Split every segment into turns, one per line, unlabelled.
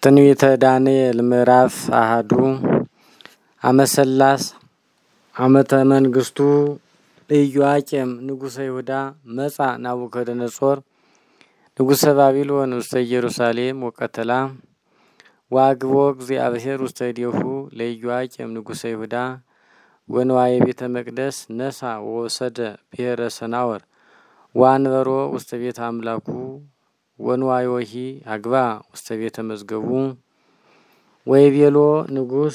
ትንቢተ ዳንኤል ምዕራፍ አሐዱ አመሰላስ ዓመተ መንግስቱ ኢዮአቄም ንጉሠ ይሁዳ መጻ ናቡከደነጾር ንጉሠ ባቢሎን ውስተ ኢየሩሳሌም ወቀተላ ዋግቦ እግዚአብሔር ውስተ እዴሁ ለኢዮአቄም ንጉሠ ይሁዳ ወንዋየ ቤተ መቅደስ ነሳ ወወሰደ ብሔረ ሰናወር ወአንበሮ ውስተ ቤተ አምላኩ ወንዋዮሂ አግባ ውስተ ቤተ መዝገቡ ወይቤሎ ንጉሥ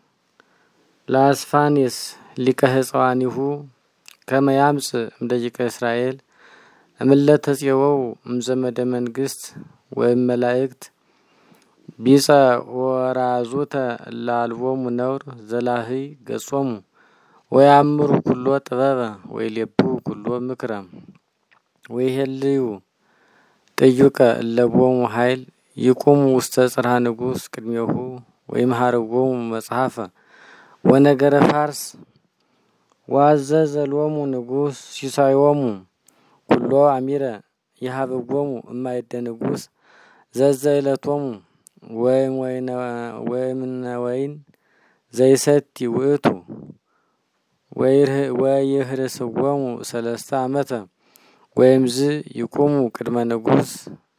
ለአስፋኔስ ሊቀ ሕፃዋኒሁ ከመ ያምጽእ እምደቂቀ እስራኤል እምለተ ጽየወው እምዘመደ መንግስት ወይም መላእክት ቢጸ ወራዙተ ላልቦሙ ነውር ዘላህይ ገጾሙ ወያምሩ ኩሎ ጥበበ ወይሌቡ ኩሎ ምክረ ወይሄልዩ ጥዩቀ እለቦሙ ኃይል ይቁሙ ውስተ ጽርሐ ንጉሥ ቅድሜሁ ወይምሃርዎሙ መጽሐፈ ወነገረ ፋርስ ዋዘዘ ሎሙ ንጉሥ ሲሳዮሙ ኩሎ አሚረ ይሃብዎሙ እማይደ ንጉሥ ዘዘ ዕለቶሙ ወይን ዘይሰቲ ውእቱ ወይህርስዎሙ 3 ዓመተ ወይምዝ ይቁሙ ቅድመ ንጉሥ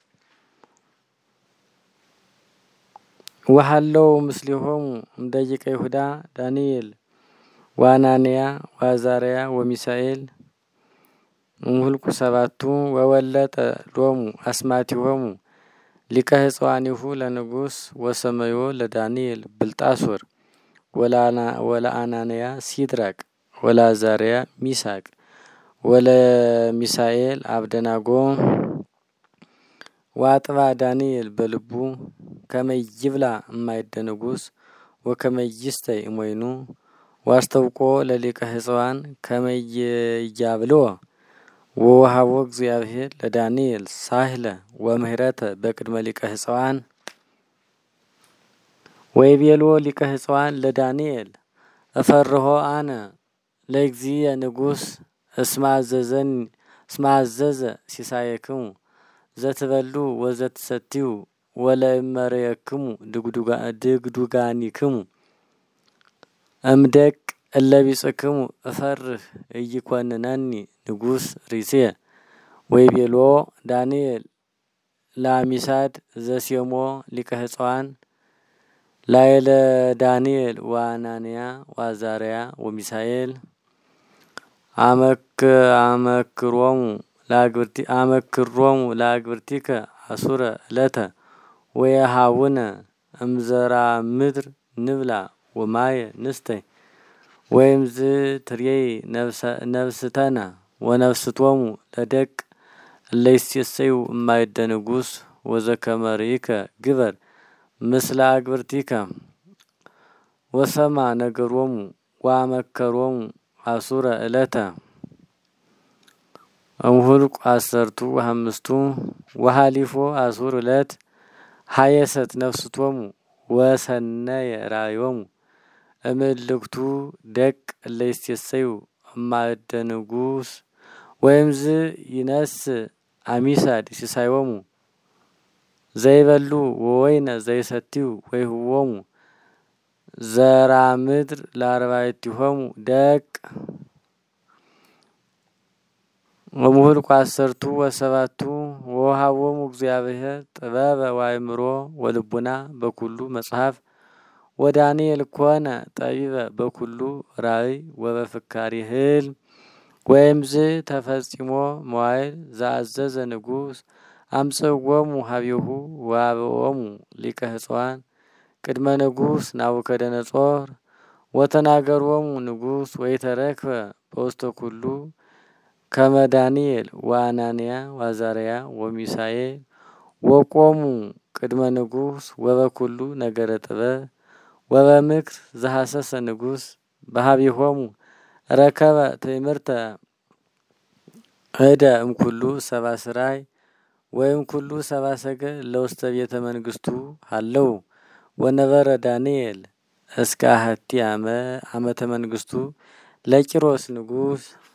ወሃለው ምስሊሆሙ እምደቂቀ ይሁዳ ዳንኤል ወአናንያ ወአዛርያ ወሚሳኤል እምሁልቁ 7 ወወለጠ ሎሙ አስማቲሆሙ ሊቀ ሕፃዋኒሁ ለንጉሥ ወሰመዮ ለዳንኤል ብልጣሶር ወለአናንያ ሲድራቅ ወለአዛርያ ሚሳቅ ወለሚሳኤል አብደናጎ ዋጥባ ዳንኤል በልቡ ከመይብላ እማይደ ንጉሥ ወከመይስተይ እሞይኑ ዋስተውቆ ለሊቀ ሕፃዋን ከመይያብልዎ ወወሃቦ እግዚአብሔር ለዳንኤል ሳህለ ወምህረተ በቅድመ ሊቀ ሕፃዋን ወይቤሎ ሊቀ ሕፃዋን ለዳንኤል እፈርሆ አነ ለእግዚእየ ንጉሥ እስማዘዘ ሲሳየክሙ ዘትበሉ ወዘትሰትዩ ወለእመርየክሙ ድግዱጋኒክሙ እምደቅ እለቢጽክሙ እፈርህ እይኰንነኒ ንጉሥ ሪስየ ወይቤሎ ዳንኤል ለአሚሳድ ዘሴሞ ሊቀ ሕፃዋን ላይለ ዳንኤል ወአናንያ ወአዛርያ ወሚሳኤል አመክሮሙ ለአግብርቲከ አሱረ ዕለተ ወየሃውነ እምዘራ ምድር ንብላ ወማየ ንስተይ ወይምዝ ትርየይ ነፍስተነ ወነፍስቶሙ ለደቅ እለይሴሰዩ እማይደ ንጉሥ ወዘከመ ርኢከ ግበር ምስለ አግብርቲከ ወሰማ ነገሮሙ ወአመከሮሙ አሱረ ዕለተ እምሁልቁ 15 ወሃሊፎ አሱር ዕለት ሃየሰት ነፍስቶሙ ወሰነየ ራእዮሙ እምልክቱ ደቅ እለይሴሰዩ እማይደ ንጉሥ ወይምዝ ይነስ አሚሳድ ሲሳዮሙ ዘይበሉ ወወይነ ዘይሰትዩ ወይህቦሙ ዘራ ምድር ለአርባዕቲሆሙ ደቅ እምሁልቁ 17 ወወሃቦሙ እግዚአብሔር ጥበበ ወአእምሮ ወልቡና በኩሉ መጽሐፍ ወዳንኤል ኮነ ጠቢበ በኩሉ ራእይ ወበፍካሪ ህልም ወይምዝ ተፈጺሞ መዋዕል ዘአዘዘ ንጉሥ አምጽእዎሙ ሀቤሁ ወአብኦሙ ሊቀ ሕፃዋን ቅድመ ንጉሥ ናቡከደነጾር ወተናገሮሙ ንጉሥ ወይተረክበ በውስተ ኩሉ ከመ ዳንኤል ወአናንያ ወአዛርያ ወሚሳኤል ወቆሙ ቅድመ ንጉሥ ወበኩሉ ነገረ ጥበብ ወበምክር ዘሐሰሰ ንጉሥ በሀቢሆሙ ረከበ ትእምርተ እደ እምኩሉ ሰብአ ስራይ ወይም ኩሉ ሰብአ ሰገል ለውስተ ቤተ መንግስቱ ሃለው ወነበረ ዳንኤል እስከ አሐቲ ዓመተ መንግስቱ ለቂሮስ ንጉሥ